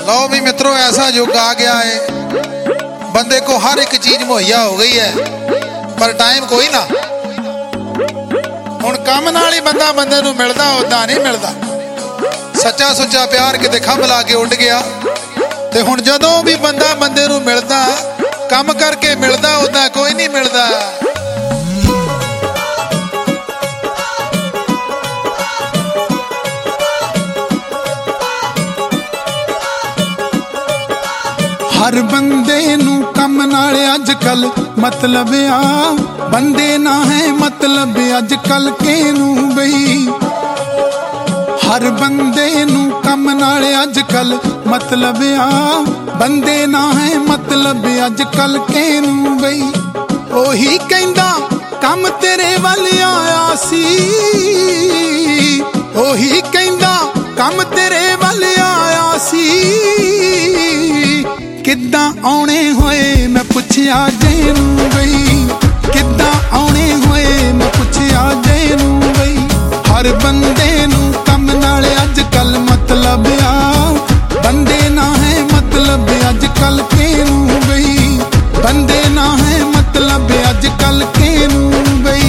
लो भी मित्रों, ऐसा युग आ गया है, बंदे को हर एक चीज मुहैया हो गई है, पर टाइम कोई ना। हुण काम नाल ही बंदा बंदे नूं मिलदा, उदां नहीं मिलदा। सच्चा सुच्चा प्यार किते खंभ ला के उड़ गया, ते हुण जदों भी बंदा बंदे नूं मिलदा, काम करके मिलदा, उदां कोई नहीं मिलदा। हर बंदे नू कम नाल अजकल मतलब आ, बंदे ना है मतलब अजकल केनू बई। हर बंदे नू कम नाल अजकल मतलब आ, बंदे ना है मतलब अजकल केनू बई। ओही कहंदा कम तेरे वल आया सी, ओही कहंदा कम तेरे वल आया सी। किद्दां आउणे होए मैं पुछया जेनू बई, किद्दां आउणे होए मैं पुछया जेनू बई। हर बंदे नू कम नाल अजकल मतलब आ, बंदे ना है मतलब अजकल केनू बई, बंदे ना है मतलब अजकल केनू बई।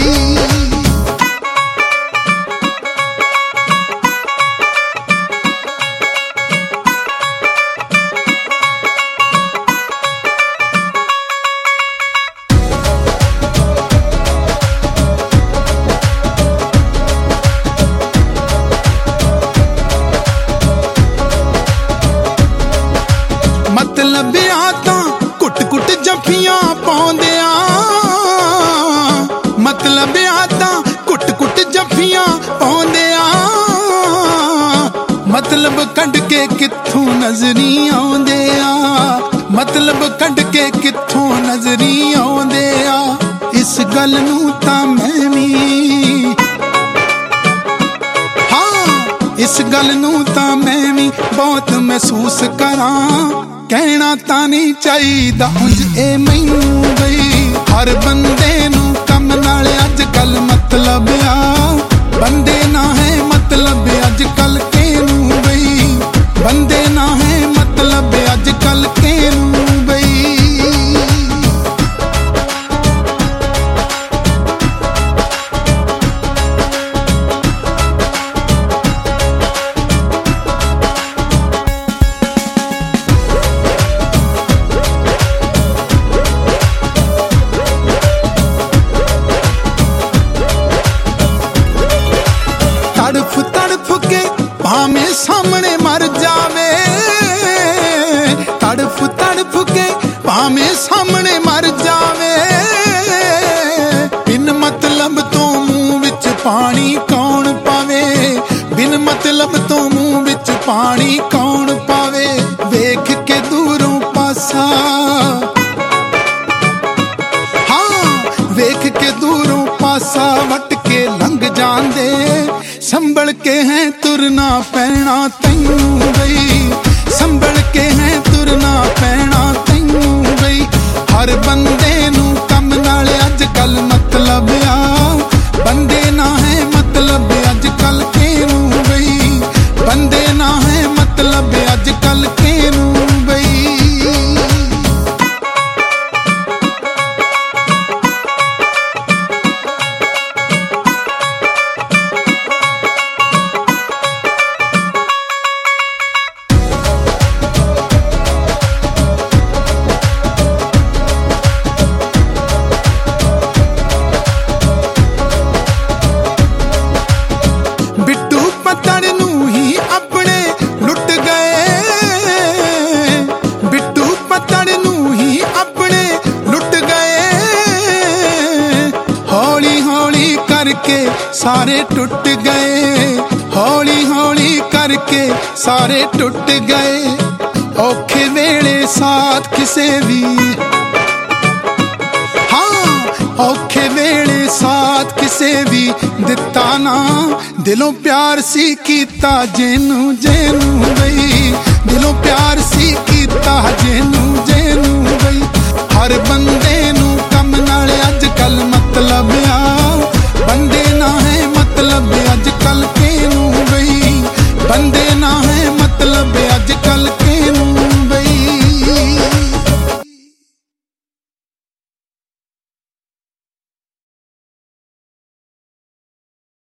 मतलब आ तां कुट कुट जफियां पाउंदियां, मतलब आ तां कुट कुट जफियां पाउंदियां। मतलब कढ के कित्थों नजरी आउंदे आ, मतलब कढ के कित्थों नजरी आउंदे आ। इस गल नूं तां मैं भी, इस गल नूं तां मैं भी बहुत महसूस करां। कहना तां नहीं चाहिदा उंज ए मैनू बई। हर बंदे नू कम नाल अजकल मतलब आ, बंदे ना है मतलब अजकल केनू बई, बंदे ना है मतलब अजकल केनू बई। तड़फ तड़फ के भावें सामने मर जावे, तड़फ तड़फ के भावें सामने मर जावे। बिन मतलब तो मुंह विच पानी कौन पावे, बिन मतलब तो मुंह विच पानी कौन पावे। वेख के दूरों पासा, हाँ वेख के दूरों पासा वट के लंघ जांदे। संभल के हैं तुरना पैना तैनू बई, संभल के हैं तुरना पैना तैनू बई। हर बंदे नू कम नाल अजकल मतलब आ, बंदे ना है मतलब अजकल केनू बई, बंदे ना है मतलब अजकल केनू बई। बिट्टू पतड़ नू ही अपने लुट गए, बिट्टू पतड़ नू ही अपने लुट गए। हौली हौली करके सारे टुट गए, हौली हौली करके सारे टुट गए। औखे वेले साथ किसे भी, औखे वेले साथ किसे भी दिता ना। दिलों प्यार सी कीता जेनू जेनू बई, दिलों प्यार सी कीता जेनू जेनू बई। हर बंदे नू कम नाल अजकल मतलब आ, बंदे ना है मतलब अजकल केनू बई, बंदे ना है मतलब ਵੇ ਅੱਜ ਕੱਲ